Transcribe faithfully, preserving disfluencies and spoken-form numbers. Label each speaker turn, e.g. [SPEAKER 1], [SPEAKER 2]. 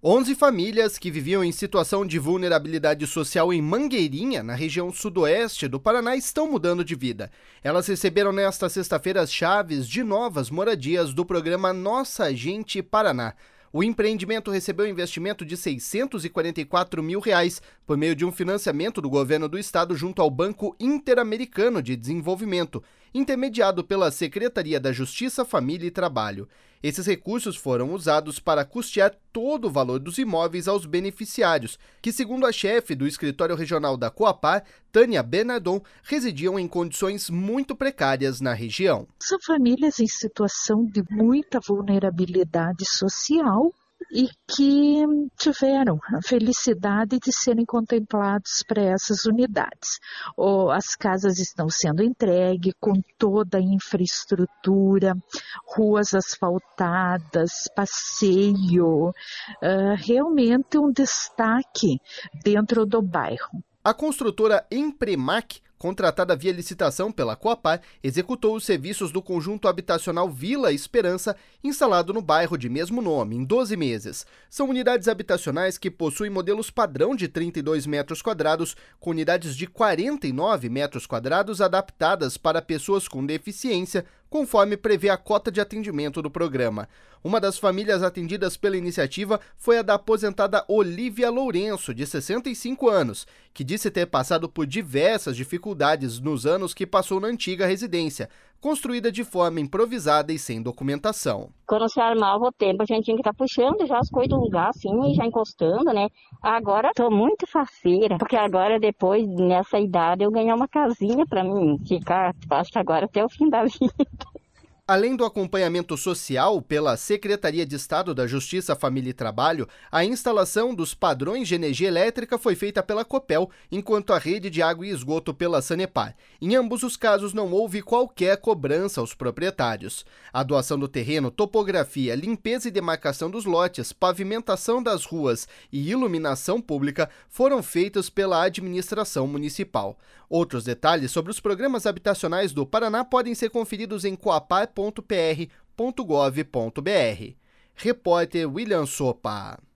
[SPEAKER 1] onze famílias que viviam em situação de vulnerabilidade social em Mangueirinha, na região sudoeste do Paraná, estão mudando de vida. Elas receberam nesta sexta-feira as chaves de novas moradias do programa Nossa Gente Paraná. O empreendimento recebeu investimento de seiscentos e quarenta e quatro mil reais por meio de um financiamento do governo do estado junto ao Banco Interamericano de Desenvolvimento, intermediado pela Secretaria da Justiça, Família e Trabalho. Esses recursos foram usados para custear todo o valor dos imóveis aos beneficiários, que, segundo a chefe do escritório regional da Coapar, Tânia Bernardon, residiam em condições muito precárias na região.
[SPEAKER 2] São famílias em situação de muita vulnerabilidade social e que tiveram a felicidade de serem contemplados para essas unidades. As casas estão sendo entregues com toda a infraestrutura, ruas asfaltadas, passeio, realmente um destaque dentro do bairro.
[SPEAKER 1] A construtora Empremac, contratada via licitação pela Coapar, executou os serviços do conjunto habitacional Vila Esperança, instalado no bairro de mesmo nome, em doze meses. São unidades habitacionais que possuem modelos padrão de trinta e dois metros quadrados, com unidades de quarenta e nove metros quadrados adaptadas para pessoas com deficiência, conforme prevê a cota de atendimento do programa. Uma das famílias atendidas pela iniciativa foi a da aposentada Olívia Lourenço, de sessenta e cinco anos, que disse ter passado por diversas dificuldades nos anos que passou na antiga residência, construída de forma improvisada e sem documentação.
[SPEAKER 3] Quando se armava o tempo, a gente tinha que estar puxando já as coisas do lugar, assim, e já encostando, né? Agora estou muito faceira, porque agora, depois, nessa idade, eu ganhei uma casinha para mim ficar, acho que agora até o fim da vida.
[SPEAKER 1] Além do acompanhamento social pela Secretaria de Estado da Justiça, Família e Trabalho, a instalação dos padrões de energia elétrica foi feita pela Copel, enquanto a rede de água e esgoto pela Sanepar. Em ambos os casos, não houve qualquer cobrança aos proprietários. A doação do terreno, topografia, limpeza e demarcação dos lotes, pavimentação das ruas e iluminação pública foram feitos pela administração municipal. Outros detalhes sobre os programas habitacionais do Paraná podem ser conferidos em coapar ponto p r ponto gov ponto b r. Repórter William Sopa.